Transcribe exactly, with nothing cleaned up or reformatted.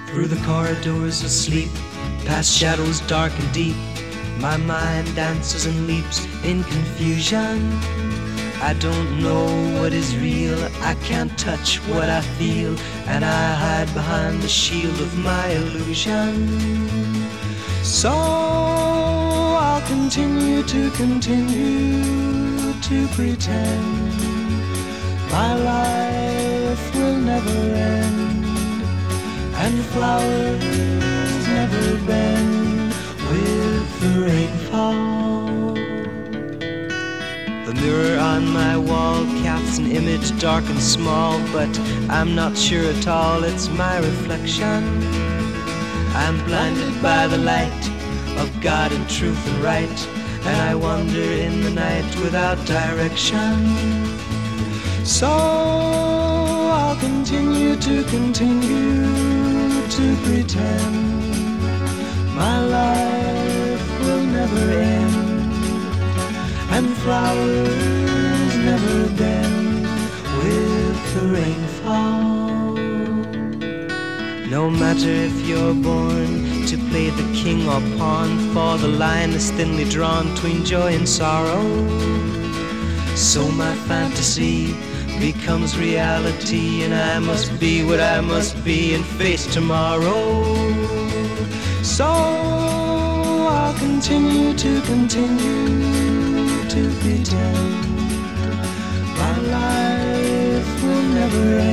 Through the corridors of sleep, past shadows dark and deep, my mind dances and leaps in confusion. I don't know what is real, I can't touch what I feel, and I hide behind the shield of my illusion. So I'll continue to continue to pretend my life will never end, and flowers never bend with the rainfall. The mirror on my wall casts an image dark and small, but I'm not sure at all it's my reflection. I'm blinded by the light of God and truth and right, and I wander in the night without direction. So I'll continue to continue to pretend my life will never end, and flowers never bend with the rainfall. No matter if you're born to play the king or pawn, for the line is thinly drawn between joy and sorrow. So my fantasy becomes reality, and I must be what I must be and face tomorrow. So I'll continue to continue to pretend my life will never end,